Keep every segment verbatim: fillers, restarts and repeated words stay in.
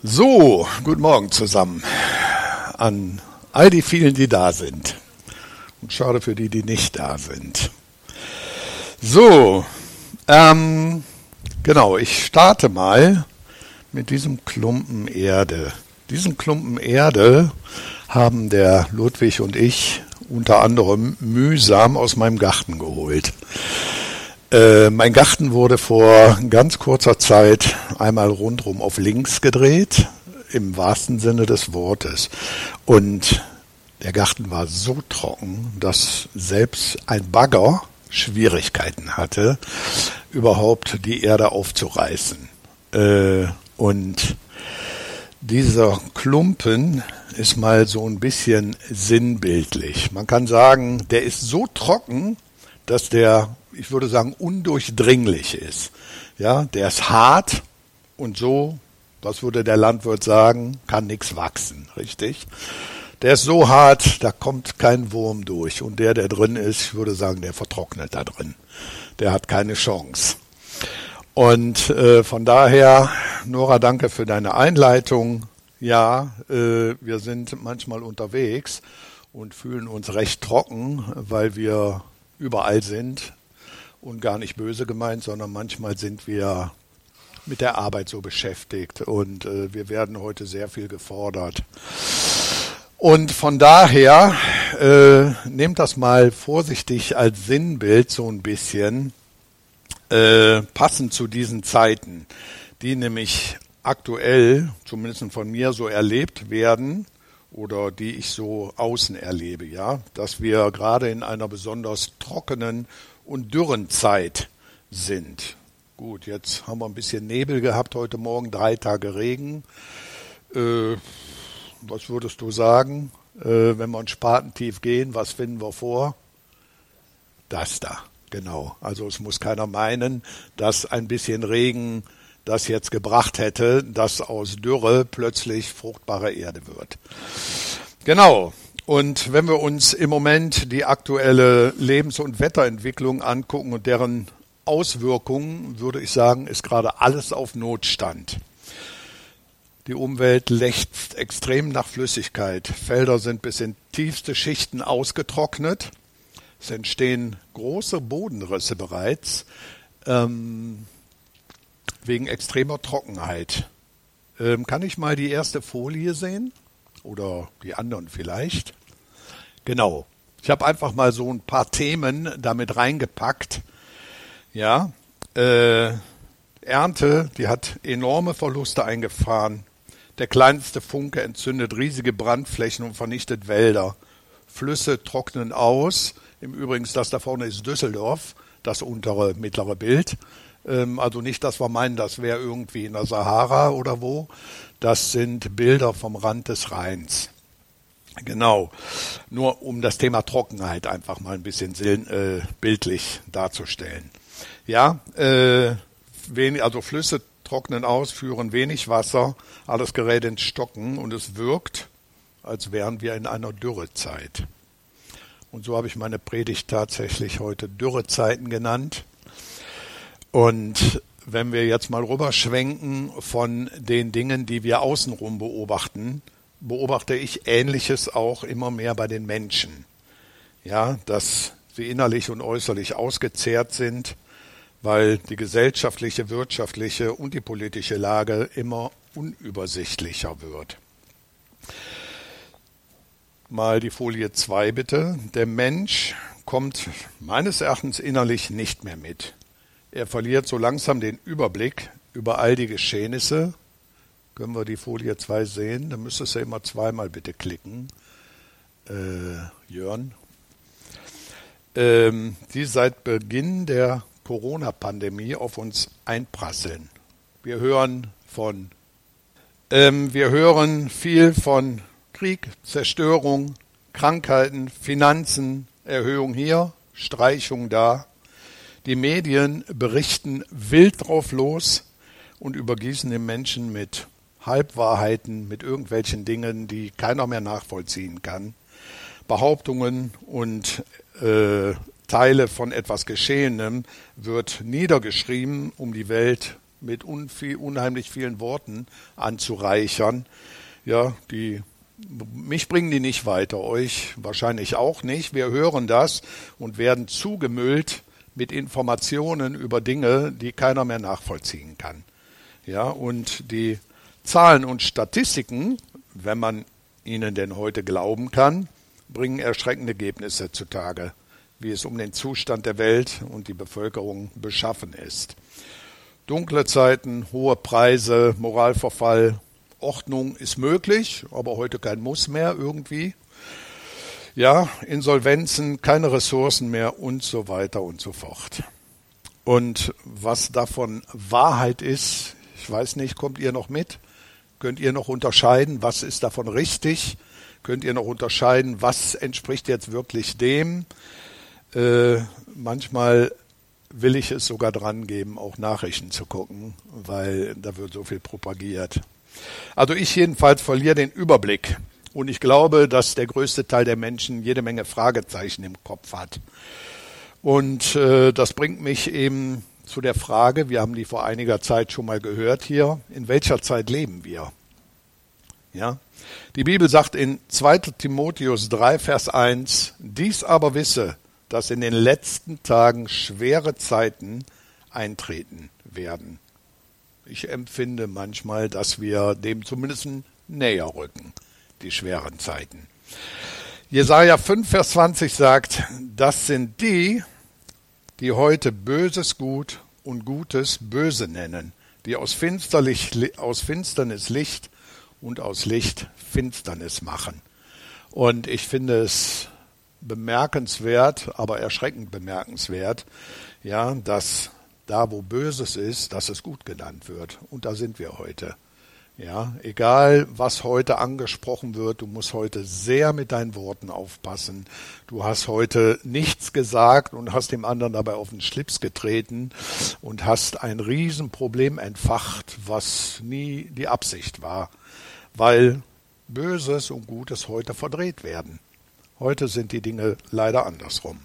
So, guten Morgen zusammen an all die vielen, die da sind. Und schade für die, die nicht da sind. So, ähm, genau, ich starte mal mit diesem Klumpen Erde. Diesen Klumpen Erde haben der Ludwig und ich unter anderem mühsam aus meinem Garten geholt. Äh, mein Garten wurde vor ganz kurzer Zeit einmal rundrum auf links gedreht, im wahrsten Sinne des Wortes. Und der Garten war so trocken, dass selbst ein Bagger Schwierigkeiten hatte, überhaupt die Erde aufzureißen. Äh, und dieser Klumpen ist mal so ein bisschen sinnbildlich. Man kann sagen, der ist so trocken, dass der, ich würde sagen, undurchdringlich ist. Ja, der ist hart und so, was würde der Landwirt sagen, kann nichts wachsen, richtig? Der ist so hart, da kommt kein Wurm durch. Und der, der drin ist, ich würde sagen, der vertrocknet da drin. Der hat keine Chance. Und äh, von daher, Nora, danke für deine Einleitung. Ja, äh, wir sind manchmal unterwegs und fühlen uns recht trocken, weil wir überall sind und gar nicht böse gemeint, sondern manchmal sind wir mit der Arbeit so beschäftigt und äh, wir werden heute sehr viel gefordert. Und von daher, äh, nehmt das mal vorsichtig als Sinnbild so ein bisschen, äh, passend zu diesen Zeiten, die nämlich aktuell, zumindest von mir so erlebt werden, oder die ich so außen erlebe, ja, dass wir gerade in einer besonders trockenen und dürren Zeit sind. Gut, jetzt haben wir ein bisschen Nebel gehabt heute Morgen, drei Tage Regen. Äh, was würdest du sagen, äh, wenn wir ins Spatentief gehen, was finden wir vor? Das da, genau. Also es muss keiner meinen, dass ein bisschen Regen das jetzt gebracht hätte, dass aus Dürre plötzlich fruchtbare Erde wird. Genau. Und wenn wir uns im Moment die aktuelle Lebens- und Wetterentwicklung angucken und deren Auswirkungen, würde ich sagen, ist gerade alles auf Notstand. Die Umwelt lechzt extrem nach Flüssigkeit. Felder sind bis in tiefste Schichten ausgetrocknet. Es entstehen große Bodenrisse bereits. Ähm, wegen extremer Trockenheit. Ähm, kann ich mal die erste Folie sehen? Oder die anderen vielleicht? Genau. Ich habe einfach mal so ein paar Themen damit reingepackt. Ja, äh, Ernte, die hat enorme Verluste eingefahren. Der kleinste Funke entzündet riesige Brandflächen und vernichtet Wälder. Flüsse trocknen aus. Im Übrigen, das da vorne ist Düsseldorf, das untere, mittlere Bild. Also nicht, dass wir meinen, das wäre irgendwie in der Sahara oder wo. Das sind Bilder vom Rand des Rheins. Genau. Nur um das Thema Trockenheit einfach mal ein bisschen äh, bildlich darzustellen. Ja, äh, wenig, also Flüsse trocknen aus, führen wenig Wasser, alles gerät ins Stocken und es wirkt, als wären wir in einer Dürrezeit. Und so habe ich meine Predigt tatsächlich heute Dürrezeiten genannt. Und wenn wir jetzt mal rüberschwenken von den Dingen, die wir außenrum beobachten, beobachte ich Ähnliches auch immer mehr bei den Menschen. Ja, dass sie innerlich und äußerlich ausgezehrt sind, weil die gesellschaftliche, wirtschaftliche und die politische Lage immer unübersichtlicher wird. Mal die Folie zwei bitte. Der Mensch kommt meines Erachtens innerlich nicht mehr mit. Er verliert so langsam den Überblick über all die Geschehnisse. Können wir die Folie zwei sehen? Da müsstest du immer zweimal bitte klicken. Äh, Jörn. Ähm, die seit Beginn der Corona-Pandemie auf uns einprasseln. Wir hören von, ähm, wir hören viel von Krieg, Zerstörung, Krankheiten, Finanzen, Erhöhung hier, Streichung da. Die Medien berichten wild drauf los und übergießen den Menschen mit Halbwahrheiten, mit irgendwelchen Dingen, die keiner mehr nachvollziehen kann. Behauptungen und äh, Teile von etwas Geschehenem wird niedergeschrieben, um die Welt mit unviel, unheimlich vielen Worten anzureichern. Ja, die, mich bringen die nicht weiter, euch wahrscheinlich auch nicht. Wir hören das und werden zugemüllt mit Informationen über Dinge, die keiner mehr nachvollziehen kann. Ja, und die Zahlen und Statistiken, wenn man ihnen denn heute glauben kann, bringen erschreckende Ergebnisse zutage, wie es um den Zustand der Welt und die Bevölkerung beschaffen ist. Dunkle Zeiten, hohe Preise, Moralverfall, Ordnung ist möglich, aber heute kein Muss mehr irgendwie. Ja, Insolvenzen, keine Ressourcen mehr und so weiter und so fort. Und was davon Wahrheit ist, ich weiß nicht, kommt ihr noch mit? Könnt ihr noch unterscheiden, was ist davon richtig? Könnt ihr noch unterscheiden, was entspricht jetzt wirklich dem? Äh, manchmal will ich es sogar dran geben, auch Nachrichten zu gucken, weil da wird so viel propagiert. Also ich jedenfalls verliere den Überblick. Und ich glaube, dass der größte Teil der Menschen jede Menge Fragezeichen im Kopf hat. Und äh, das bringt mich eben zu der Frage, wir haben die vor einiger Zeit schon mal gehört hier, in welcher Zeit leben wir? Ja? Die Bibel sagt in zweiter Timotheus drei, Vers eins, dies aber wisse, dass in den letzten Tagen schwere Zeiten eintreten werden. Ich empfinde manchmal, dass wir dem zumindest näher rücken, die schweren Zeiten. Jesaja fünf, Vers zwanzig sagt, das sind die, die heute Böses gut und Gutes böse nennen, die aus Finsternis Licht und aus Licht Finsternis machen. Und ich finde es bemerkenswert, aber erschreckend bemerkenswert, ja, dass da, wo Böses ist, dass es gut genannt wird. Und da sind wir heute. Ja, egal, was heute angesprochen wird, du musst heute sehr mit deinen Worten aufpassen. Du hast heute nichts gesagt und hast dem anderen dabei auf den Schlips getreten und hast ein Riesenproblem entfacht, was nie die Absicht war, weil Böses und Gutes heute verdreht werden. Heute sind die Dinge leider andersrum.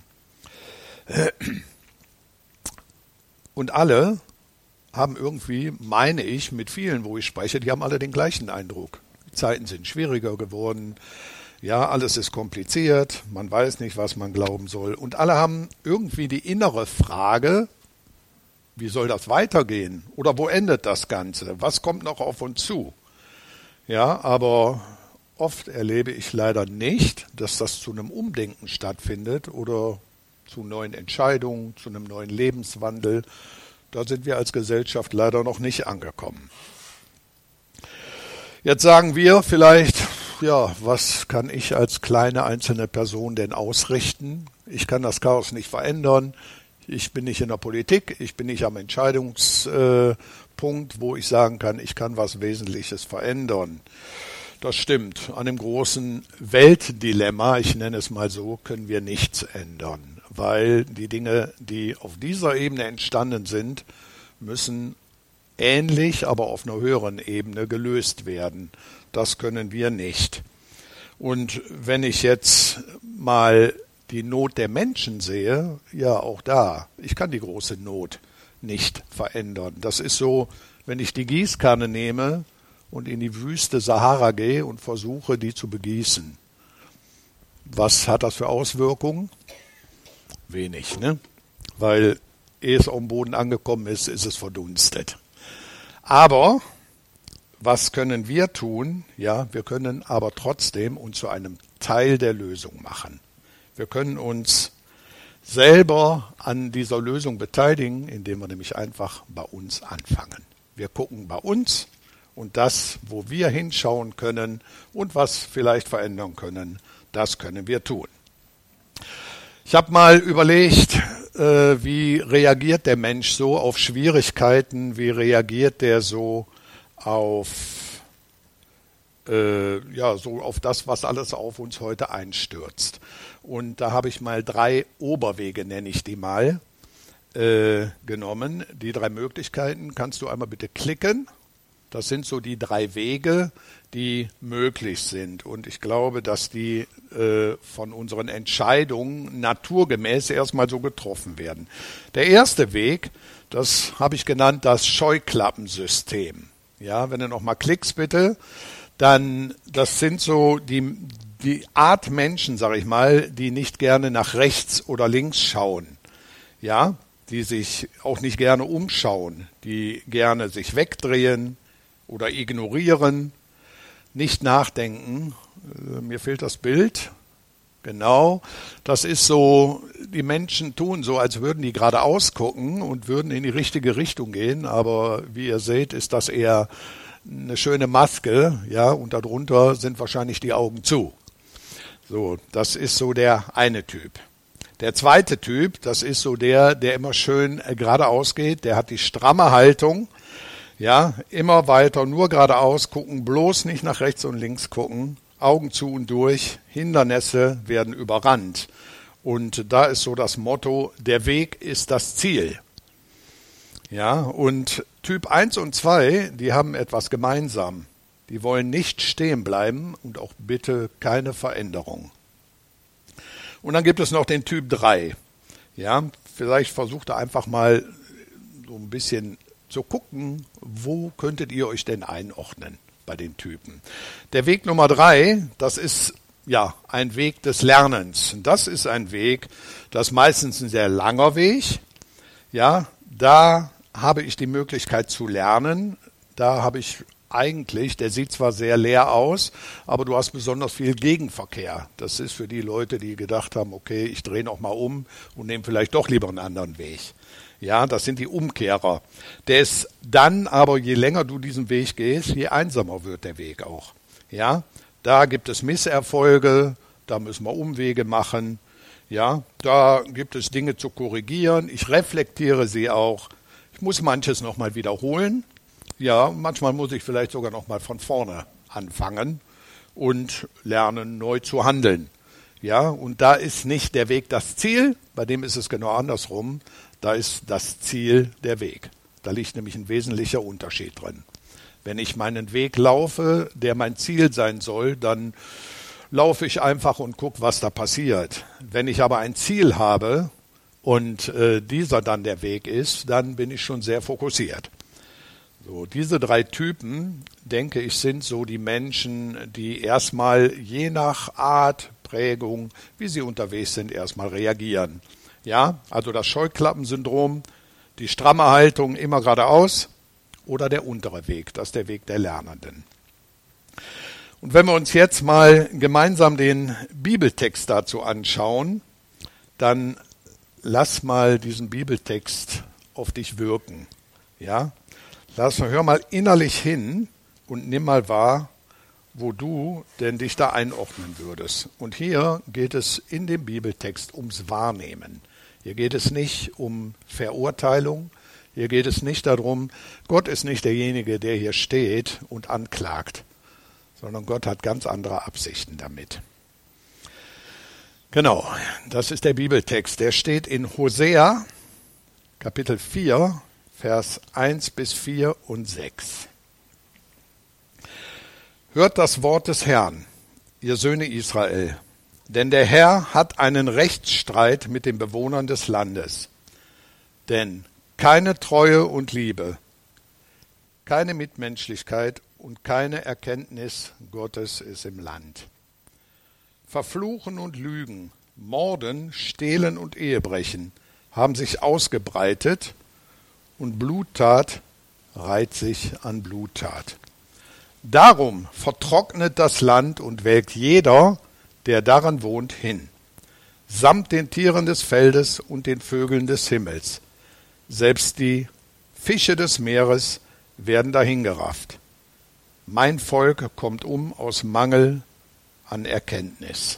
Und alle haben irgendwie, meine ich, mit vielen, wo ich spreche, die haben alle den gleichen Eindruck. Die Zeiten sind schwieriger geworden, ja, alles ist kompliziert, man weiß nicht, was man glauben soll. Und alle haben irgendwie die innere Frage, wie soll das weitergehen? Oder wo endet das Ganze? Was kommt noch auf uns zu? Ja, aber oft erlebe ich leider nicht, dass das zu einem Umdenken stattfindet oder zu neuen Entscheidungen, zu einem neuen Lebenswandel. Da sind wir als Gesellschaft leider noch nicht angekommen. Jetzt sagen wir vielleicht, ja, was kann ich als kleine einzelne Person denn ausrichten? Ich kann das Chaos nicht verändern. Ich bin nicht in der Politik. Ich bin nicht am Entscheidungspunkt, wo ich sagen kann, ich kann was Wesentliches verändern. Das stimmt. An dem großen Weltdilemma, ich nenne es mal so, können wir nichts ändern. Weil die Dinge, die auf dieser Ebene entstanden sind, müssen ähnlich, aber auf einer höheren Ebene gelöst werden. Das können wir nicht. Und wenn ich jetzt mal die Not der Menschen sehe, ja auch da, ich kann die große Not nicht verändern. Das ist so, wenn ich die Gießkanne nehme und in die Wüste Sahara gehe und versuche, die zu begießen. Was hat das für Auswirkungen? Wenig, ne? Weil ehe es auf dem Boden angekommen ist, ist es verdunstet. Aber was können wir tun? Ja, wir können aber trotzdem uns zu einem Teil der Lösung machen. Wir können uns selber an dieser Lösung beteiligen, indem wir nämlich einfach bei uns anfangen. Wir gucken bei uns und das, wo wir hinschauen können und was vielleicht verändern können, das können wir tun. Ich habe mal überlegt, äh, wie reagiert der Mensch so auf Schwierigkeiten, wie reagiert der so auf, äh, ja, so auf das, was alles auf uns heute einstürzt. Und da habe ich mal drei Oberwege, nenne ich die mal, äh, genommen. Die drei Möglichkeiten kannst du einmal bitte klicken. Das sind so die drei Wege, die möglich sind. Und ich glaube, dass die äh, von unseren Entscheidungen naturgemäß erstmal so getroffen werden. Der erste Weg, Das habe ich genannt das Scheuklappensystem. Ja, wenn du nochmal klickst bitte, dann das sind so die, die Art Menschen, sage ich mal, die nicht gerne nach rechts oder links schauen. Ja, die sich auch nicht gerne umschauen, die gerne sich wegdrehen oder ignorieren, nicht nachdenken. Mir fehlt das Bild. Genau, das ist so, die Menschen tun so, als würden die geradeaus gucken und würden in die richtige Richtung gehen, aber wie ihr seht, ist das eher eine schöne Maske, ja, und darunter sind wahrscheinlich die Augen zu. So, das ist so der eine Typ. Der zweite Typ, das ist so der, der immer schön geradeaus geht, der hat die stramme Haltung, ja, immer weiter, nur geradeaus gucken, bloß nicht nach rechts und links gucken. Augen zu und durch, Hindernisse werden überrannt. Und da ist so das Motto, der Weg ist das Ziel. Ja, und Typ eins und zwei, die haben etwas gemeinsam. Die wollen nicht stehen bleiben und auch bitte keine Veränderung. Und dann gibt es noch den Typ drei. Ja, vielleicht versucht ihr einfach mal so ein bisschen zu gucken, wo könntet ihr euch denn einordnen bei den Typen. Der Weg Nummer drei, das ist ja ein Weg des Lernens. Das ist ein Weg, das ist meistens ein sehr langer Weg. Ja, da habe ich die Möglichkeit zu lernen. Da habe ich eigentlich, der sieht zwar sehr leer aus, aber du hast besonders viel Gegenverkehr. Das ist für die Leute, die gedacht haben, okay, ich drehe noch mal um und nehme vielleicht doch lieber einen anderen Weg. Ja, das sind die Umkehrer. Der ist dann aber, je länger du diesen Weg gehst, je einsamer wird der Weg auch. Ja, da gibt es Misserfolge, da müssen wir Umwege machen. Ja, da gibt es Dinge zu korrigieren. Ich reflektiere sie auch. Ich muss manches nochmal wiederholen. Ja, manchmal muss ich vielleicht sogar nochmal von vorne anfangen und lernen, neu zu handeln. Ja, und da ist nicht der Weg das Ziel, bei dem ist es genau andersrum. Da ist das Ziel der Weg. Da liegt nämlich ein wesentlicher Unterschied drin. Wenn ich meinen Weg laufe, der mein Ziel sein soll, dann laufe ich einfach und gucke, was da passiert. Wenn ich aber ein Ziel habe und äh, dieser dann der Weg ist, dann bin ich schon sehr fokussiert. So, diese drei Typen, denke ich, sind so die Menschen, die erstmal je nach Art, Prägung, wie sie unterwegs sind, erstmal reagieren. Ja, also das Scheuklappensyndrom, die stramme Haltung immer geradeaus oder der untere Weg, das ist der Weg der Lernenden. Und wenn wir uns jetzt mal gemeinsam den Bibeltext dazu anschauen, dann lass mal diesen Bibeltext auf dich wirken. Ja, lass, hör mal innerlich hin und nimm mal wahr, wo du denn dich da einordnen würdest. Und hier geht es in dem Bibeltext ums Wahrnehmen. Hier geht es nicht um Verurteilung, hier geht es nicht darum, Gott ist nicht derjenige, der hier steht und anklagt, sondern Gott hat ganz andere Absichten damit. Genau, das ist der Bibeltext. Der steht in Hosea, Kapitel vier, Vers eins bis vier und sechs. Hört das Wort des Herrn, ihr Söhne Israel, denn der Herr hat einen Rechtsstreit mit den Bewohnern des Landes. Denn keine Treue und Liebe, keine Mitmenschlichkeit und keine Erkenntnis Gottes ist im Land. Verfluchen und Lügen, Morden, Stehlen und Ehebrechen haben sich ausgebreitet und Bluttat reiht sich an Bluttat. Darum vertrocknet das Land und welkt jeder, der daran wohnt, hin, samt den Tieren des Feldes und den Vögeln des Himmels. Selbst die Fische des Meeres werden dahingerafft. Mein Volk kommt um aus Mangel an Erkenntnis.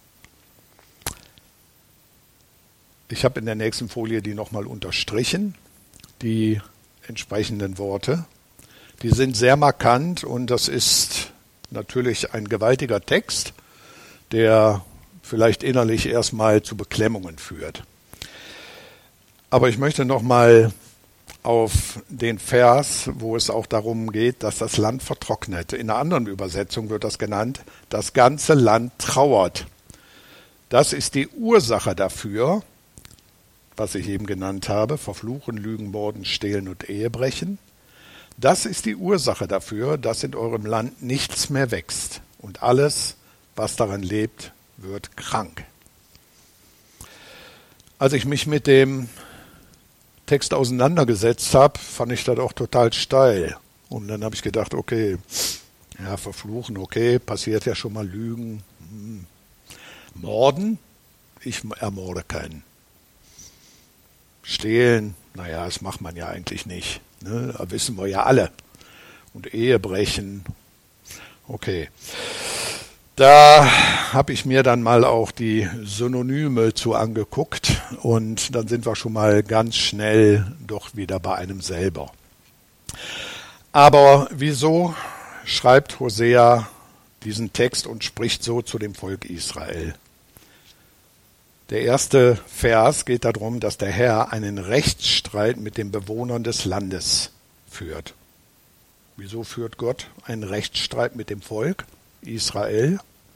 Ich habe in der nächsten Folie die nochmal unterstrichen, die entsprechenden Worte. Die sind sehr markant und das ist natürlich ein gewaltiger Text, der vielleicht innerlich erstmal zu Beklemmungen führt. Aber ich möchte nochmal auf den Vers, wo es auch darum geht, dass das Land vertrocknet. In einer anderen Übersetzung wird das genannt, das ganze Land trauert. Das ist die Ursache dafür, was ich eben genannt habe, Verfluchen, Lügen, Morden, Stehlen und Ehebrechen. Das ist die Ursache dafür, dass in eurem Land nichts mehr wächst und alles, was daran lebt, wird krank. Als ich mich mit dem Text auseinandergesetzt habe, fand ich das auch total steil. Und dann habe ich gedacht, okay, ja, verfluchen, okay, passiert ja schon mal, Lügen, hm. Morden, ich ermorde keinen. Stehlen, naja, das macht man ja eigentlich nicht, ne? Das wissen wir ja alle. Und Ehebrechen, okay. Da habe ich mir dann mal auch die Synonyme zu angeguckt und dann sind wir schon mal ganz schnell doch wieder bei einem selber. Aber wieso schreibt Hosea diesen Text und spricht so zu dem Volk Israel? Der erste Vers geht darum, dass der Herr einen Rechtsstreit mit den Bewohnern des Landes führt. Wieso führt Gott einen Rechtsstreit mit dem Volk Israel?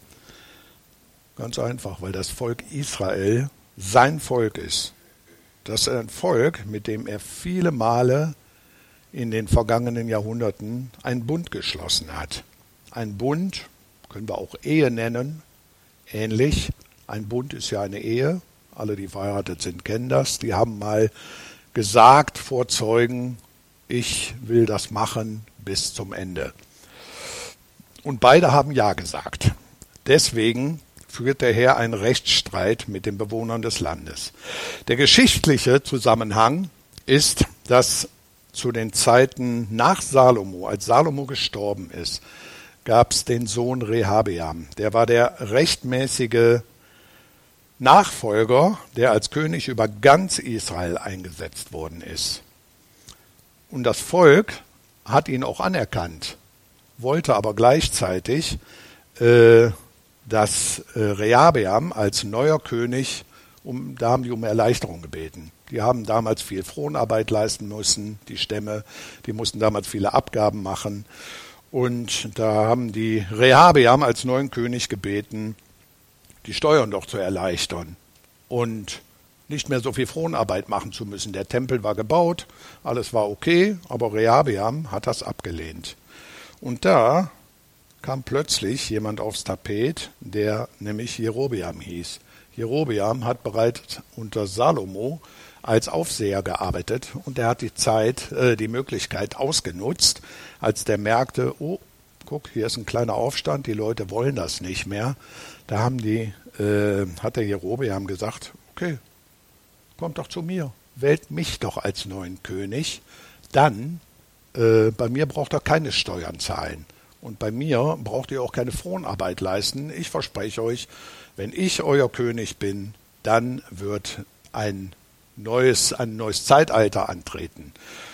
Ganz einfach, weil das Volk Israel sein Volk ist. Das ist ein Volk, mit dem er viele Male in den vergangenen Jahrhunderten einen Bund geschlossen hat. Ein Bund, können wir auch Ehe nennen, ähnlich. Ein Bund ist ja eine Ehe. Alle, die verheiratet sind, kennen das. Die haben mal gesagt vor Zeugen, ich will das machen bis zum Ende. Und beide haben Ja gesagt. Deswegen führt der Herr einen Rechtsstreit mit den Bewohnern des Landes. Der geschichtliche Zusammenhang ist, dass zu den Zeiten nach Salomo, als Salomo gestorben ist, gab es den Sohn Rehabeam. Der war der rechtmäßige Nachfolger, der als König über ganz Israel eingesetzt worden ist. Und das Volk hat ihn auch anerkannt, wollte aber gleichzeitig, äh, dass äh, Rehabeam als neuer König, um, da haben die um Erleichterung gebeten. Die haben damals viel Fronarbeit leisten müssen, die Stämme, die mussten damals viele Abgaben machen. Und da haben die Rehabeam als neuen König gebeten, die Steuern doch zu erleichtern und nicht mehr so viel Fronarbeit machen zu müssen. Der Tempel war gebaut, alles war okay, aber Rehabeam hat das abgelehnt. Und da kam plötzlich jemand aufs Tapet, der nämlich Jerobeam hieß. Jerobeam hat bereits unter Salomo als Aufseher gearbeitet und er hat die Zeit, äh, die Möglichkeit ausgenutzt, als der merkte, oh, guck, hier ist ein kleiner Aufstand, die Leute wollen das nicht mehr. Da haben die, äh, hat der Jerobeam gesagt, okay, kommt doch zu mir, wählt mich doch als neuen König, dann, äh, bei mir braucht ihr keine Steuern zahlen. Und bei mir braucht ihr auch keine Fronarbeit leisten. Ich verspreche euch, wenn ich euer König bin, dann wird ein neues, ein neues Zeitalter antreten.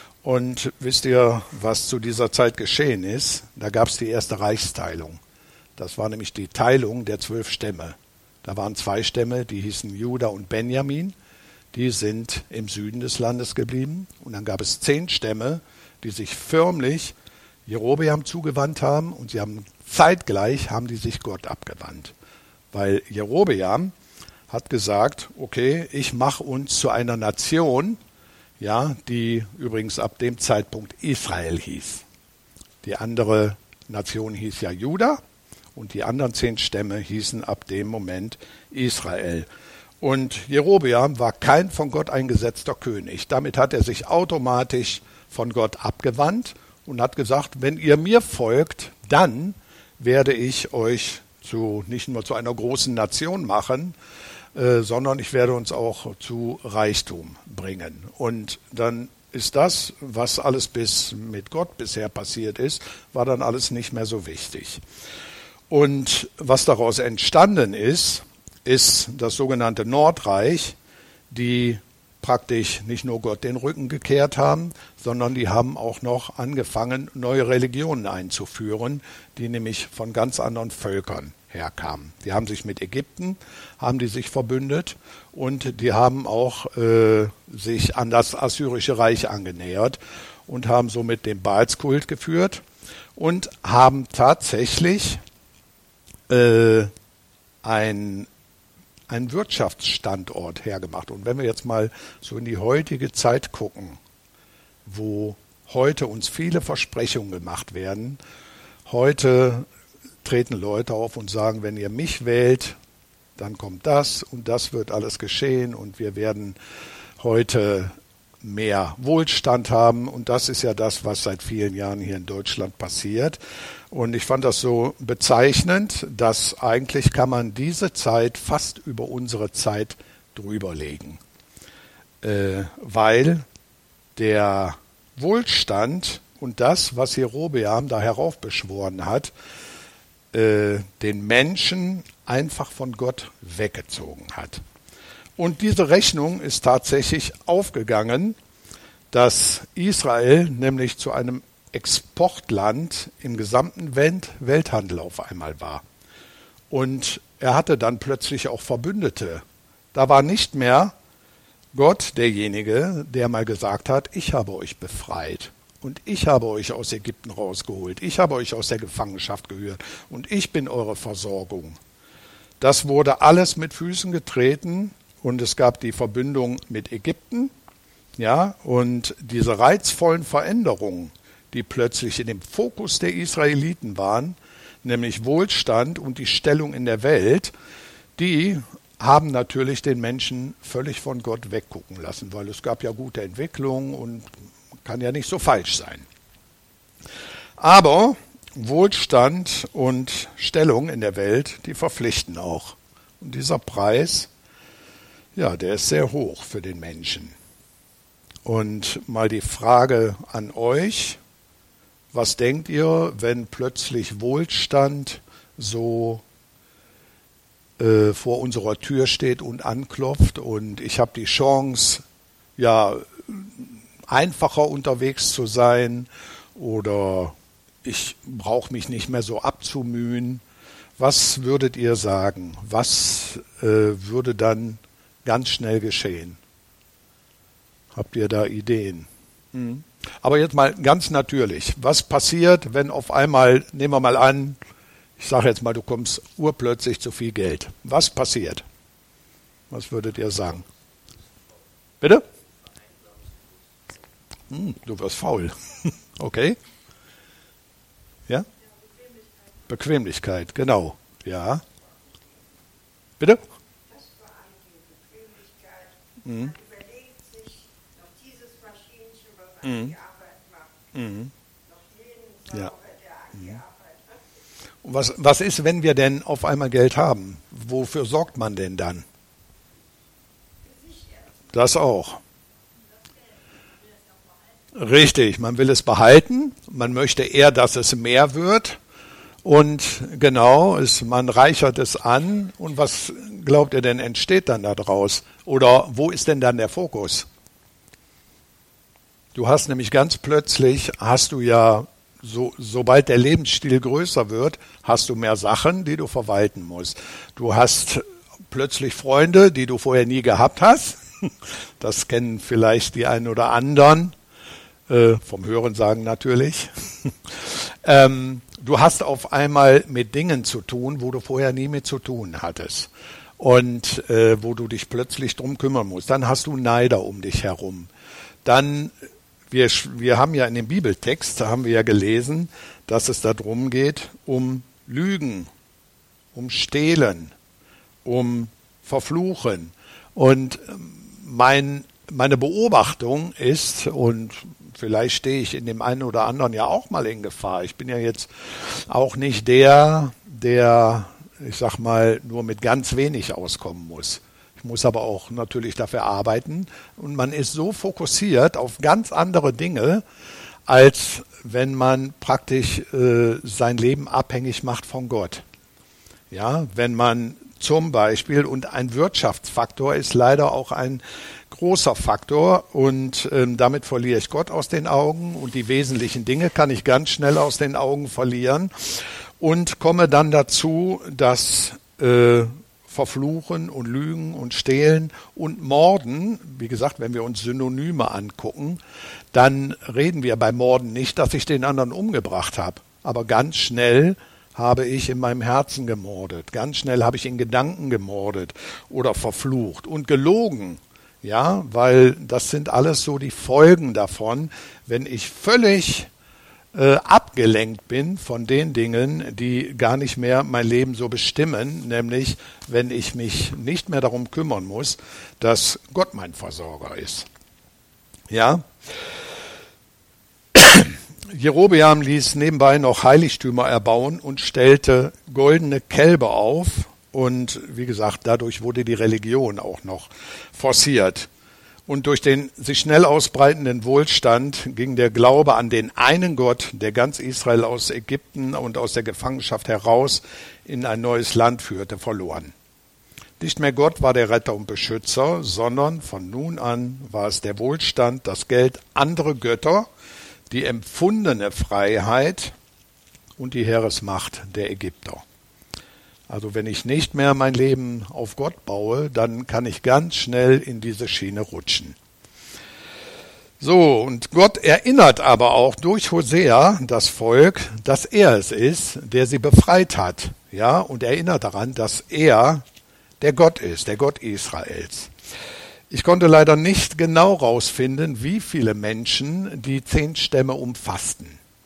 Und wisst ihr, was zu dieser Zeit geschehen ist? Da gab es die erste Reichsteilung. Das war nämlich die Teilung der zwölf Stämme. Da waren zwei Stämme, die hießen Juda und Benjamin. Die sind im Süden des Landes geblieben. Und dann gab es zehn Stämme, die sich förmlich Jerobeam zugewandt haben. Und sie haben zeitgleich haben die sich Gott abgewandt. Weil Jerobeam hat gesagt, okay, ich mache uns zu einer Nation, ja, die übrigens ab dem Zeitpunkt Israel hieß. Die andere Nation hieß ja Juda und die anderen zehn Stämme hießen ab dem Moment Israel. Und Jerobeam war kein von Gott eingesetzter König. Damit hat er sich automatisch von Gott abgewandt und hat gesagt, wenn ihr mir folgt, dann werde ich euch zu, nicht nur zu einer großen Nation machen, äh, sondern ich werde uns auch zu Reichtum bringen. Und dann ist das, was alles bis mit Gott bisher passiert ist, war dann alles nicht mehr so wichtig. Und was daraus entstanden ist, ist das sogenannte Nordreich, die praktisch nicht nur Gott den Rücken gekehrt haben, sondern die haben auch noch angefangen, neue Religionen einzuführen, die nämlich von ganz anderen Völkern herkamen. Die haben sich mit Ägypten, haben die sich verbündet und die haben auch äh, sich an das Assyrische Reich angenähert und haben somit den Baalskult geführt und haben tatsächlich äh, ein einen Wirtschaftsstandort hergemacht. Und wenn wir jetzt mal so in die heutige Zeit gucken, wo heute uns viele Versprechungen gemacht werden, heute treten Leute auf und sagen, wenn ihr mich wählt, dann kommt das und das wird alles geschehen und wir werden heute mehr Wohlstand haben. Und das ist ja das, was seit vielen Jahren hier in Deutschland passiert. Und ich fand das so bezeichnend, dass eigentlich kann man diese Zeit fast über unsere Zeit drüberlegen. Äh, weil der Wohlstand und das, was Jerobeam da heraufbeschworen hat, äh, den Menschen einfach von Gott weggezogen hat. Und diese Rechnung ist tatsächlich aufgegangen, dass Israel nämlich zu einem Exportland im gesamten Welt- Welthandel auf einmal war. Und er hatte dann plötzlich auch Verbündete. Da war nicht mehr Gott derjenige, der mal gesagt hat, ich habe euch befreit und ich habe euch aus Ägypten rausgeholt, ich habe euch aus der Gefangenschaft geführt und ich bin eure Versorgung. Das wurde alles mit Füßen getreten und es gab die Verbündung mit Ägypten, ja, und diese reizvollen Veränderungen, die plötzlich in dem Fokus der Israeliten waren, nämlich Wohlstand und die Stellung in der Welt, die haben natürlich den Menschen völlig von Gott weggucken lassen, weil es gab ja gute Entwicklung und kann ja nicht so falsch sein. Aber Wohlstand und Stellung in der Welt, die verpflichten auch. Und dieser Preis, ja, der ist sehr hoch für den Menschen. Und mal die Frage an euch, was denkt ihr, wenn plötzlich Wohlstand so äh, vor unserer Tür steht und anklopft und ich habe die Chance, ja, einfacher unterwegs zu sein oder ich brauche mich nicht mehr so abzumühen. Was würdet ihr sagen? Was äh, würde dann ganz schnell geschehen? Habt ihr da Ideen? Mhm. Aber jetzt mal ganz natürlich. Was passiert, wenn auf einmal, nehmen wir mal an, ich sage jetzt mal, du kommst urplötzlich zu viel Geld. Was passiert? Was würdet ihr sagen? Bitte? Hm, du wirst faul. Okay. Ja? Bequemlichkeit, genau. Ja. Bitte? Was für eine Bequemlichkeit. Mhm. Man überlegt sich noch dieses Maschinchen, was Mhm. an die Arbeit macht. Mhm. Noch jeden Ja. Sauber, der an die Arbeit hat. Und was, was ist, wenn wir denn auf einmal Geld haben? Wofür sorgt man denn dann? Das auch. Richtig, man will es behalten, man möchte eher, dass es mehr wird und genau, es, man reichert es an und was glaubt ihr denn entsteht dann daraus? Oder wo ist denn dann der Fokus? Du hast nämlich ganz plötzlich, hast du ja, so, sobald der Lebensstil größer wird, hast du mehr Sachen, die du verwalten musst. Du hast plötzlich Freunde, die du vorher nie gehabt hast. Das kennen vielleicht die einen oder anderen. Vom Hörensagen natürlich. ähm, du hast auf einmal mit Dingen zu tun, wo du vorher nie mit zu tun hattest und äh, wo du dich plötzlich drum kümmern musst. Dann hast du Neider um dich herum. Dann, wir, wir haben ja in dem Bibeltext, da haben wir ja gelesen, dass es darum geht, um Lügen, um Stehlen, um Verfluchen. Und mein, meine Beobachtung ist, und vielleicht stehe ich in dem einen oder anderen ja auch mal in Gefahr. Ich bin ja jetzt auch nicht der, der, ich sag mal, nur mit ganz wenig auskommen muss. Ich muss aber auch natürlich dafür arbeiten. Und man ist so fokussiert auf ganz andere Dinge, als wenn man praktisch äh, sein Leben abhängig macht von Gott. Ja, wenn man zum Beispiel, und ein Wirtschaftsfaktor ist leider auch ein großer Faktor und ähm, damit verliere ich Gott aus den Augen und die wesentlichen Dinge kann ich ganz schnell aus den Augen verlieren und komme dann dazu, dass äh, Verfluchen und Lügen und Stehlen und Morden, wie gesagt, wenn wir uns Synonyme angucken, dann reden wir bei Morden nicht, dass ich den anderen umgebracht habe, aber ganz schnell habe ich in meinem Herzen gemordet. Ganz schnell habe ich in Gedanken gemordet oder verflucht und gelogen. Ja, weil das sind alles so die Folgen davon, wenn ich völlig äh, abgelenkt bin von den Dingen, die gar nicht mehr mein Leben so bestimmen, nämlich wenn ich mich nicht mehr darum kümmern muss, dass Gott mein Versorger ist. Ja. Jerobeam ließ nebenbei noch Heiligtümer erbauen und stellte goldene Kälber auf. Und wie gesagt, dadurch wurde die Religion auch noch forciert. Und durch den sich schnell ausbreitenden Wohlstand ging der Glaube an den einen Gott, der ganz Israel aus Ägypten und aus der Gefangenschaft heraus in ein neues Land führte, verloren. Nicht mehr Gott war der Retter und Beschützer, sondern von nun an war es der Wohlstand, das Geld, andere Götter, die empfundene Freiheit und die Heeresmacht der Ägypter. Also wenn ich nicht mehr mein Leben auf Gott baue, dann kann ich ganz schnell in diese Schiene rutschen. So, und Gott erinnert aber auch durch Hosea das Volk, dass er es ist, der sie befreit hat. Ja, und erinnert daran, dass er der Gott ist, der Gott Israels. Ich konnte leider nicht genau rausfinden, wie viele Menschen die zehn Stämme umfassten.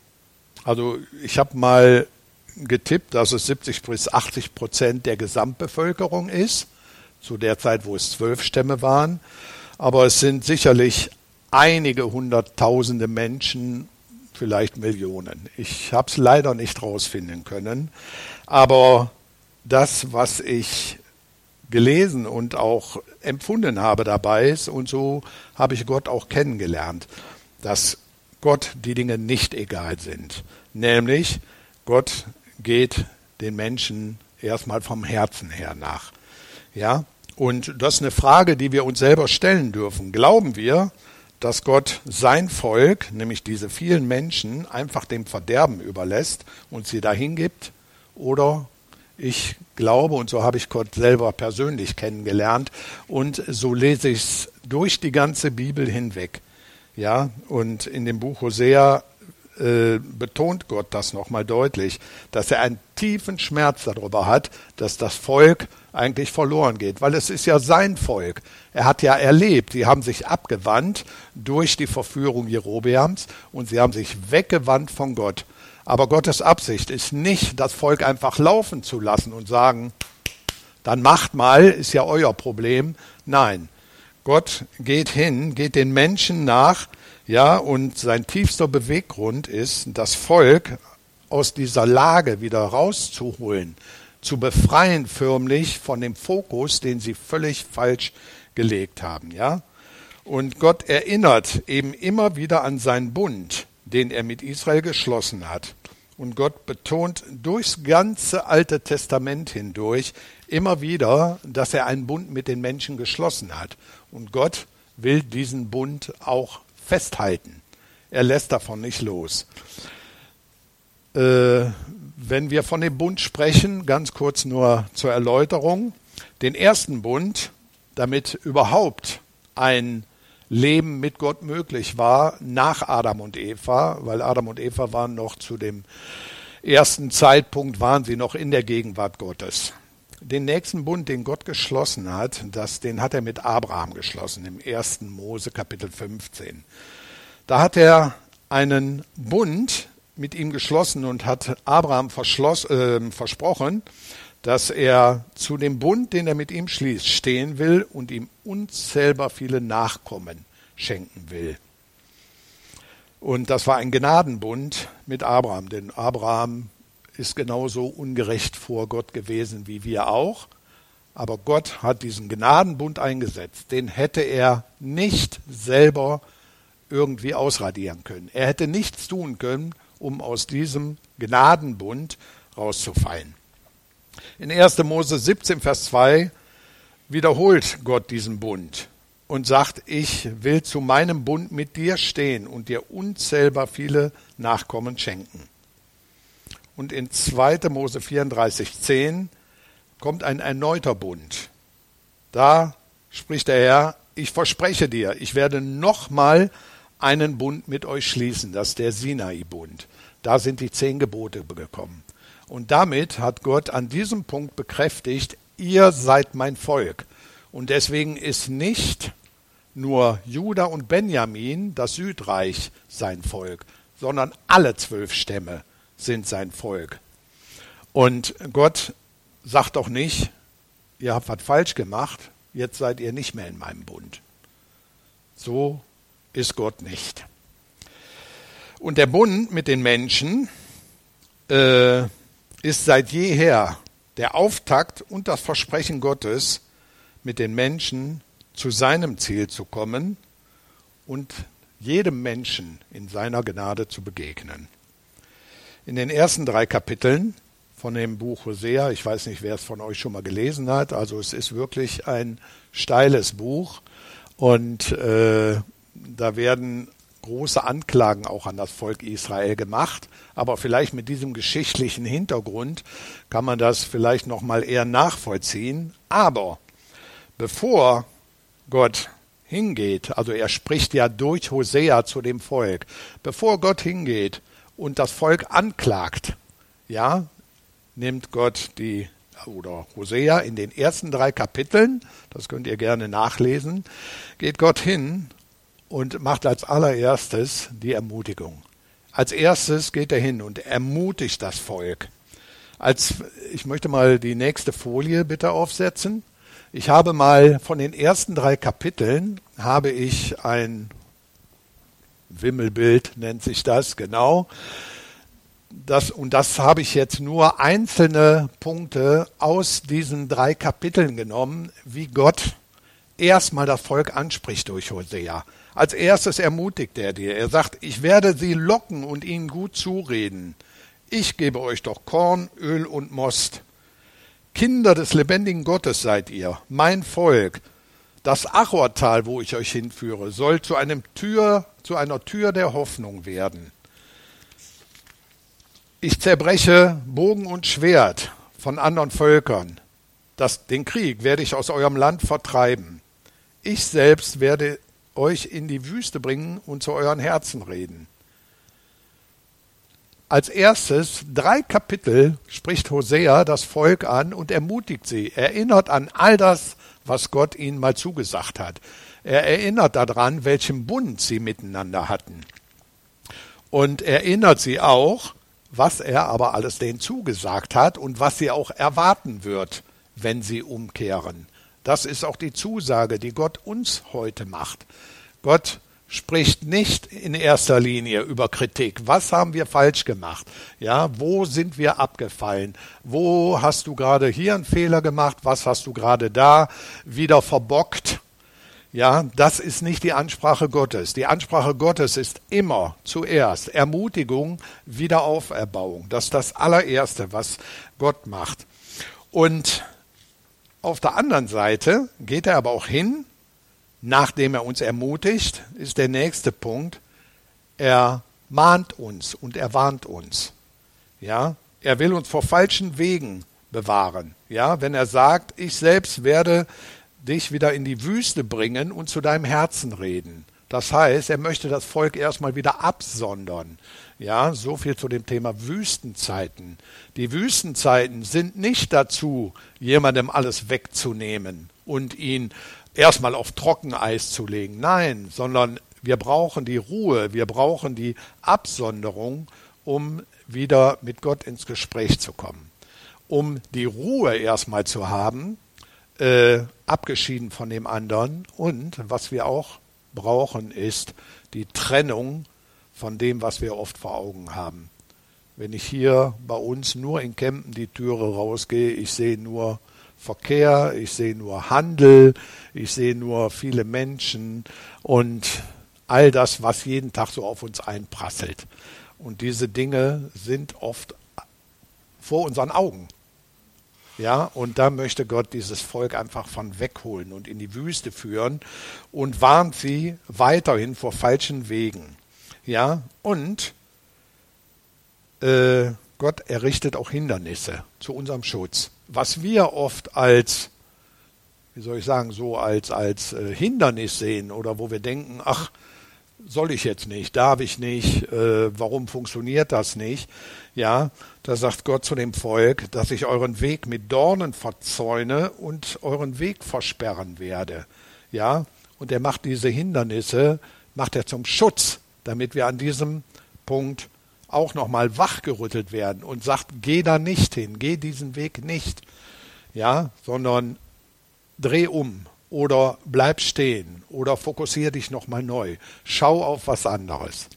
Also ich habe mal getippt, dass es siebzig bis achtzig Prozent der Gesamtbevölkerung ist, zu der Zeit, wo es zwölf Stämme waren. Aber es sind sicherlich einige hunderttausende Menschen, vielleicht Millionen. Ich habe es leider nicht rausfinden können. Aber das, was ich gelesen und auch empfunden habe dabei ist, und so habe ich Gott auch kennengelernt, dass Gott die Dinge nicht egal sind. Nämlich, Gott geht den Menschen erstmal vom Herzen her nach. Ja? Und das ist eine Frage, die wir uns selber stellen dürfen. Glauben wir, dass Gott sein Volk, nämlich diese vielen Menschen, einfach dem Verderben überlässt und sie dahin gibt? Oder ich glaube, und so habe ich Gott selber persönlich kennengelernt, und so lese ich es durch die ganze Bibel hinweg. Ja, und in dem Buch Hosea äh, betont Gott das nochmal deutlich, dass er einen tiefen Schmerz darüber hat, dass das Volk eigentlich verloren geht, weil es ist ja sein Volk. Er hat ja erlebt, sie haben sich abgewandt durch die Verführung Jerobeams und sie haben sich weggewandt von Gott. Aber Gottes Absicht ist nicht, das Volk einfach laufen zu lassen und sagen, dann macht mal, ist ja euer Problem. Nein, Gott geht hin, geht den Menschen nach, ja, und sein tiefster Beweggrund ist, das Volk aus dieser Lage wieder rauszuholen, zu befreien förmlich von dem Fokus, den sie völlig falsch gelegt haben, ja. Und Gott erinnert eben immer wieder an seinen Bund, den er mit Israel geschlossen hat. Und Gott betont durchs ganze Alte Testament hindurch immer wieder, dass er einen Bund mit den Menschen geschlossen hat. Und Gott will diesen Bund auch festhalten. Er lässt davon nicht los. Äh, wenn wir von dem Bund sprechen, ganz kurz nur zur Erläuterung, den ersten Bund, damit überhaupt ein Leben mit Gott möglich war, nach Adam und Eva, weil Adam und Eva waren noch zu dem ersten Zeitpunkt, waren sie noch in der Gegenwart Gottes. Den nächsten Bund, den Gott geschlossen hat, das, den hat er mit Abraham geschlossen, im ersten Mose Kapitel fünfzehn. Da hat er einen Bund mit ihm geschlossen und hat Abraham verschloss, äh, versprochen, dass er zu dem Bund, den er mit ihm schließt, stehen will und ihm unzählbar viele Nachkommen schenken will. Und das war ein Gnadenbund mit Abraham, denn Abraham ist genauso ungerecht vor Gott gewesen wie wir auch. Aber Gott hat diesen Gnadenbund eingesetzt. Den hätte er nicht selber irgendwie ausradieren können. Er hätte nichts tun können, um aus diesem Gnadenbund rauszufallen. In erster Mose siebzehn, Vers zwei wiederholt Gott diesen Bund und sagt, ich will zu meinem Bund mit dir stehen und dir unzählbar viele Nachkommen schenken. Und in zweiter Mose vierunddreißig, zehn kommt ein erneuter Bund. Da spricht der Herr, ich verspreche dir, ich werde nochmal einen Bund mit euch schließen, das ist der Sinai-Bund. Da sind die zehn Gebote gekommen. Und damit hat Gott an diesem Punkt bekräftigt, ihr seid mein Volk. Und deswegen ist nicht nur Juda und Benjamin, das Südreich, sein Volk, sondern alle zwölf Stämme sind sein Volk. Und Gott sagt doch nicht, ihr habt was falsch gemacht, jetzt seid ihr nicht mehr in meinem Bund. So ist Gott nicht. Und der Bund mit den Menschen äh, ist seit jeher der Auftakt und das Versprechen Gottes, mit den Menschen zu seinem Ziel zu kommen und jedem Menschen in seiner Gnade zu begegnen. In den ersten drei Kapiteln von dem Buch Hosea, ich weiß nicht, wer es von euch schon mal gelesen hat, also es ist wirklich ein steiles Buch und äh, da werden große Anklagen auch an das Volk Israel gemacht, aber vielleicht mit diesem geschichtlichen Hintergrund kann man das vielleicht noch mal eher nachvollziehen. Aber bevor Gott hingeht, also er spricht ja durch Hosea zu dem Volk, bevor Gott hingeht und das Volk anklagt, ja, nimmt Gott die, oder Hosea in den ersten drei Kapiteln, das könnt ihr gerne nachlesen, geht Gott hin und macht als allererstes die Ermutigung. Als erstes geht er hin und ermutigt das Volk. Als, ich möchte mal die nächste Folie bitte aufsetzen. Ich habe mal von den ersten drei Kapiteln, habe ich ein Wimmelbild, nennt sich das, genau. Das, und das habe ich jetzt nur einzelne Punkte aus diesen drei Kapiteln genommen, wie Gott erstmal das Volk anspricht durch Hosea. Als erstes ermutigt er dir. Er sagt, ich werde sie locken und ihnen gut zureden. Ich gebe euch doch Korn, Öl und Most. Kinder des lebendigen Gottes seid ihr, mein Volk. Das Achortal, wo ich euch hinführe, soll zu einem Tür, zu einer Tür der Hoffnung werden. Ich zerbreche Bogen und Schwert von anderen Völkern. Das, den Krieg werde ich aus eurem Land vertreiben. Ich selbst werde euch in die Wüste bringen und zu euren Herzen reden. Als erstes, drei Kapitel spricht Hosea das Volk an und ermutigt sie, erinnert an all das, was Gott ihnen mal zugesagt hat. Er erinnert daran, welchen Bund sie miteinander hatten. Und erinnert sie auch, was er aber alles denen zugesagt hat und was sie auch erwarten wird, wenn sie umkehren. Das ist auch die Zusage, die Gott uns heute macht. Gott spricht nicht in erster Linie über Kritik. Was haben wir falsch gemacht? Ja, wo sind wir abgefallen? Wo hast du gerade hier einen Fehler gemacht? Was hast du gerade da wieder verbockt? Ja, das ist nicht die Ansprache Gottes. Die Ansprache Gottes ist immer zuerst Ermutigung, Wiederauferbauung. Das ist das allererste, was Gott macht. Und auf der anderen Seite geht er aber auch hin, nachdem er uns ermutigt, ist der nächste Punkt, er mahnt uns und er warnt uns. Ja, er will uns vor falschen Wegen bewahren. Ja, wenn er sagt, ich selbst werde dich wieder in die Wüste bringen und zu deinem Herzen reden. Das heißt, er möchte das Volk erstmal wieder absondern. Ja, so viel zu dem Thema Wüstenzeiten. Die Wüstenzeiten sind nicht dazu, jemandem alles wegzunehmen und ihn erstmal auf Trockeneis zu legen. Nein, sondern wir brauchen die Ruhe, wir brauchen die Absonderung, um wieder mit Gott ins Gespräch zu kommen. Um die Ruhe erstmal zu haben, äh, abgeschieden von dem anderen. Und was wir auch brauchen, ist die Trennung von dem, was wir oft vor Augen haben. Wenn ich hier bei uns nur in Kempen die Türe rausgehe, ich sehe nur Verkehr, ich sehe nur Handel, ich sehe nur viele Menschen und all das, was jeden Tag so auf uns einprasselt. Und diese Dinge sind oft vor unseren Augen. Ja, und da möchte Gott dieses Volk einfach von wegholen und in die Wüste führen und warnt sie weiterhin vor falschen Wegen. Ja, und äh, Gott errichtet auch Hindernisse zu unserem Schutz. Was wir oft als, wie soll ich sagen, so als, als äh, Hindernis sehen oder wo wir denken, ach, soll ich jetzt nicht, darf ich nicht, äh, warum funktioniert das nicht? Ja, da sagt Gott zu dem Volk, dass ich euren Weg mit Dornen verzäune und euren Weg versperren werde. Ja, und er macht diese Hindernisse, macht er zum Schutz, damit wir an diesem Punkt auch nochmal wachgerüttelt werden und sagt, geh da nicht hin, geh diesen Weg nicht, ja, sondern dreh um. Oder bleib stehen oder fokussiere dich nochmal neu. Schau auf was anderes.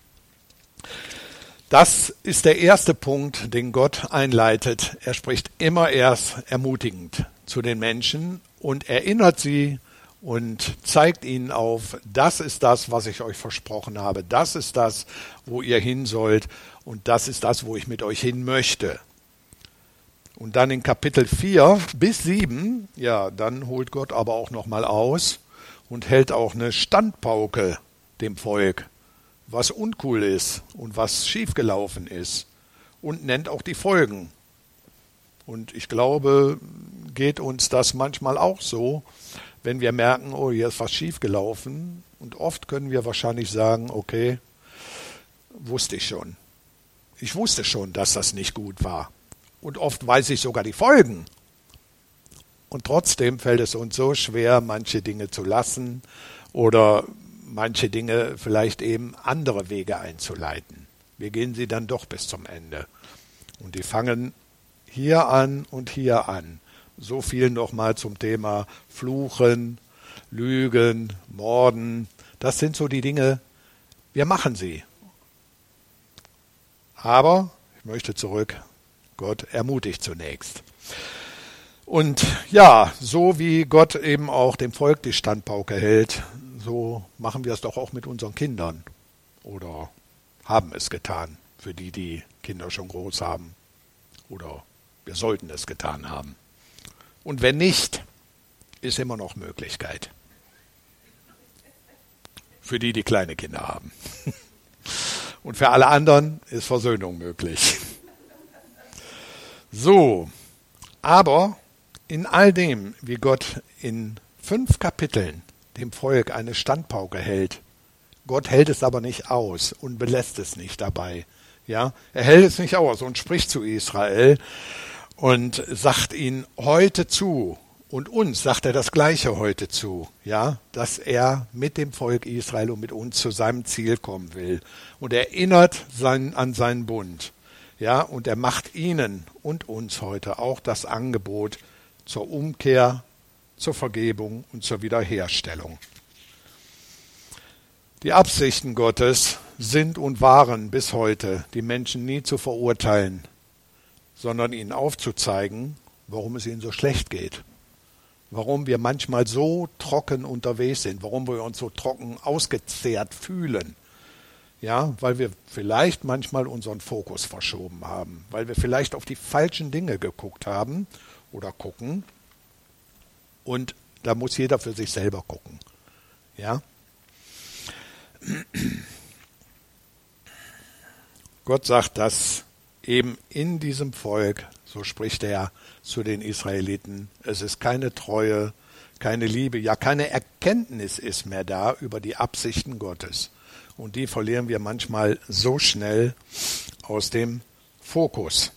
Das ist der erste Punkt, den Gott einleitet. Er spricht immer erst ermutigend zu den Menschen und erinnert sie und zeigt ihnen auf, das ist das, was ich euch versprochen habe. Das ist das, wo ihr hin sollt und das ist das, wo ich mit euch hin möchte. Und dann in Kapitel vier bis sieben, ja, dann holt Gott aber auch nochmal aus und hält auch eine Standpauke dem Volk, was uncool ist und was schiefgelaufen ist und nennt auch die Folgen. Und ich glaube, geht uns das manchmal auch so, wenn wir merken, oh, hier ist was schiefgelaufen. Und oft können wir wahrscheinlich sagen, okay, wusste ich schon. Ich wusste schon, dass das nicht gut war. Und oft weiß ich sogar die Folgen. Und trotzdem fällt es uns so schwer, manche Dinge zu lassen oder manche Dinge vielleicht eben andere Wege einzuleiten. Wir gehen sie dann doch bis zum Ende. Und die fangen hier an und hier an. So viel nochmal zum Thema Fluchen, Lügen, Morden. Das sind so die Dinge, wir machen sie. Aber ich möchte zurück. Gott ermutigt zunächst. Und ja, so wie Gott eben auch dem Volk die Standpauke hält, so machen wir es doch auch mit unseren Kindern. Oder haben es getan, für die, die Kinder schon groß haben. Oder wir sollten es getan haben. Und wenn nicht, ist immer noch Möglichkeit. Für die, die kleine Kinder haben. Und für alle anderen ist Versöhnung möglich. So, aber in all dem, wie Gott in fünf Kapiteln dem Volk eine Standpauke hält, Gott hält es aber nicht aus und belässt es nicht dabei. Ja, er hält es nicht aus und spricht zu Israel und sagt ihnen heute zu, und uns sagt er das Gleiche heute zu, ja, dass er mit dem Volk Israel und mit uns zu seinem Ziel kommen will und erinnert sein, an seinen Bund. Ja, und er macht ihnen und uns heute auch das Angebot zur Umkehr, zur Vergebung und zur Wiederherstellung. Die Absichten Gottes sind und waren bis heute, die Menschen nie zu verurteilen, sondern ihnen aufzuzeigen, warum es ihnen so schlecht geht. Warum wir manchmal so trocken unterwegs sind, warum wir uns so trocken ausgezehrt fühlen. Ja, weil wir vielleicht manchmal unseren Fokus verschoben haben, weil wir vielleicht auf die falschen Dinge geguckt haben oder gucken. Und da muss jeder für sich selber gucken. Ja. Gott sagt, dass eben in diesem Volk, so spricht er zu den Israeliten, es ist keine Treue, keine Liebe, ja keine Erkenntnis ist mehr da über die Absichten Gottes. Und die verlieren wir manchmal so schnell aus dem Fokus.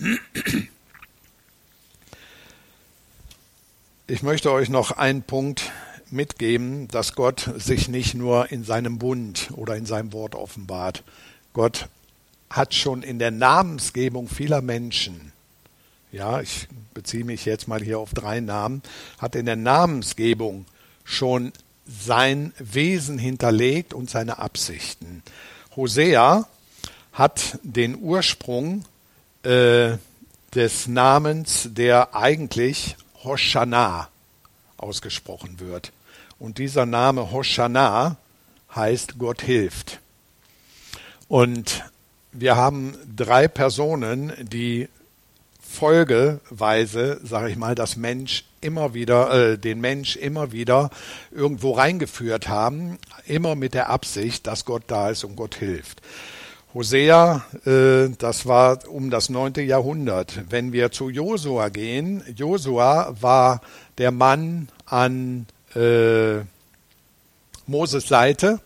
Ich möchte euch noch einen Punkt mitgeben, dass Gott sich nicht nur in seinem Bund oder in seinem Wort offenbart. Gott hat schon in der Namensgebung vieler Menschen, ja, ich beziehe mich jetzt mal hier auf drei Namen, hat in der Namensgebung schon sein Wesen hinterlegt und seine Absichten. Hosea hat den Ursprung äh, des Namens, der eigentlich Hoshana ausgesprochen wird. Und dieser Name Hoshana heißt Gott hilft. Und wir haben drei Personen, die folgeweise, sage ich mal, das Mensch immer wieder, äh, den Mensch immer wieder irgendwo reingeführt haben, immer mit der Absicht, dass Gott da ist und Gott hilft. Hosea, äh, das war um das neunte Jahrhundert. Wenn wir zu Josua gehen, Josua war der Mann an äh, Moses Seite,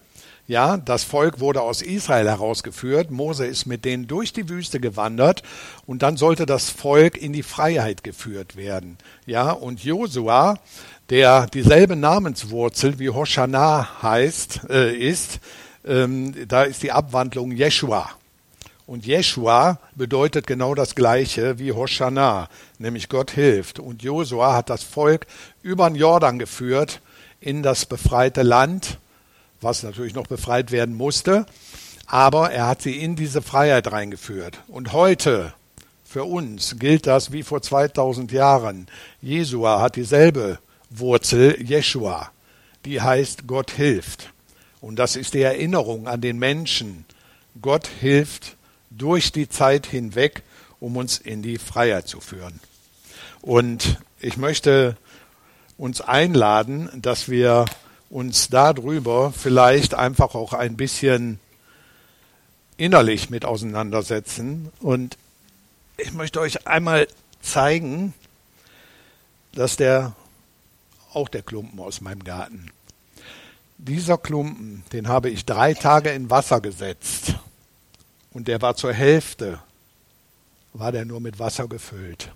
Ja, das Volk wurde aus Israel herausgeführt. Mose ist mit denen durch die Wüste gewandert und dann sollte das Volk in die Freiheit geführt werden. Ja, und Josua, der dieselbe Namenswurzel wie Hoshana heißt, äh, ist, ähm, da ist die Abwandlung Jeschua. Und Jeschua bedeutet genau das Gleiche wie Hoshana, nämlich Gott hilft. Und Josua hat das Volk über den Jordan geführt in das befreite Land, was natürlich noch befreit werden musste, aber er hat sie in diese Freiheit reingeführt. Und heute, für uns, gilt das wie vor zweitausend Jahren. Jesua hat dieselbe Wurzel, Jeschua, die heißt Gott hilft. Und das ist die Erinnerung an den Menschen. Gott hilft durch die Zeit hinweg, um uns in die Freiheit zu führen. Und ich möchte uns einladen, dass wir uns darüber vielleicht einfach auch ein bisschen innerlich mit auseinandersetzen. Und ich möchte euch einmal zeigen, dass der, auch der Klumpen aus meinem Garten, dieser Klumpen, den habe ich drei Tage in Wasser gesetzt. Und der war zur Hälfte, war der nur mit Wasser gefüllt.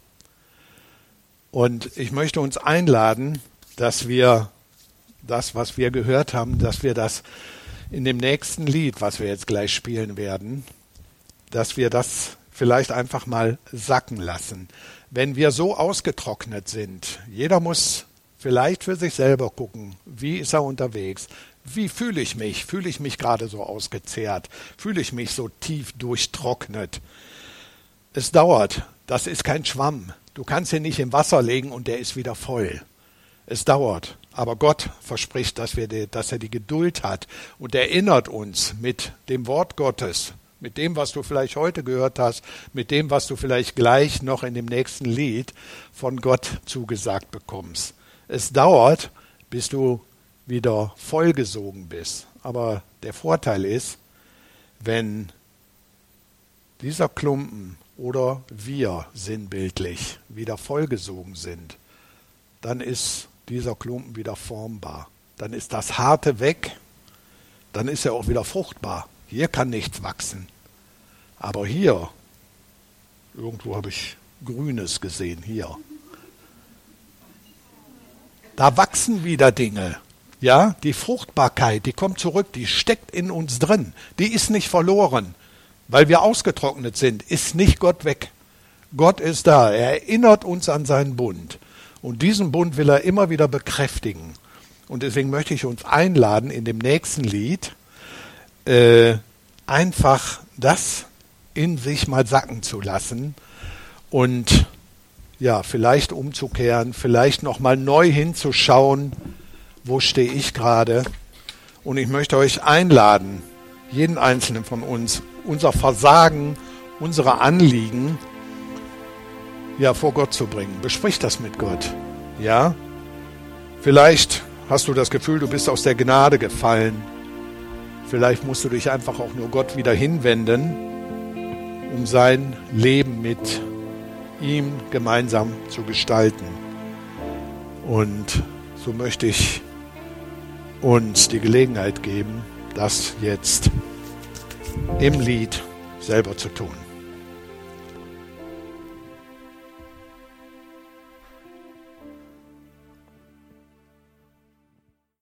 Und ich möchte uns einladen, dass wir das, was wir gehört haben, dass wir das in dem nächsten Lied, was wir jetzt gleich spielen werden, dass wir das vielleicht einfach mal sacken lassen. Wenn wir so ausgetrocknet sind, jeder muss vielleicht für sich selber gucken, wie ist er unterwegs? Wie fühle ich mich? Fühle ich mich gerade so ausgezehrt? Fühle ich mich so tief durchtrocknet? Es dauert. Das ist kein Schwamm. Du kannst ihn nicht im Wasser legen und der ist wieder voll. Es dauert. Aber Gott verspricht, dass, wir die, dass er die Geduld hat und erinnert uns mit dem Wort Gottes, mit dem, was du vielleicht heute gehört hast, mit dem, was du vielleicht gleich noch in dem nächsten Lied von Gott zugesagt bekommst. Es dauert, bis du wieder vollgesogen bist. Aber der Vorteil ist, wenn dieser Klumpen oder wir sinnbildlich wieder vollgesogen sind, dann ist dieser Klumpen wieder formbar. Dann ist das Harte weg, dann ist er auch wieder fruchtbar. Hier kann nichts wachsen. Aber hier, irgendwo habe ich Grünes gesehen, hier. Da wachsen wieder Dinge. Ja, die Fruchtbarkeit, die kommt zurück, die steckt in uns drin. Die ist nicht verloren, weil wir ausgetrocknet sind. Ist nicht Gott weg. Gott ist da. Er erinnert uns an seinen Bund. Und diesen Bund will er immer wieder bekräftigen. Und deswegen möchte ich uns einladen, in dem nächsten Lied äh, einfach das in sich mal sacken zu lassen und ja, vielleicht umzukehren, vielleicht nochmal neu hinzuschauen, wo stehe ich gerade. Und ich möchte euch einladen, jeden einzelnen von uns, unser Versagen, unsere Anliegen, ja, vor Gott zu bringen. Besprich das mit Gott. Ja? Vielleicht hast du das Gefühl, du bist aus der Gnade gefallen. Vielleicht musst du dich einfach auch nur Gott wieder hinwenden, um sein Leben mit ihm gemeinsam zu gestalten. Und so möchte ich uns die Gelegenheit geben, das jetzt im Lied selber zu tun.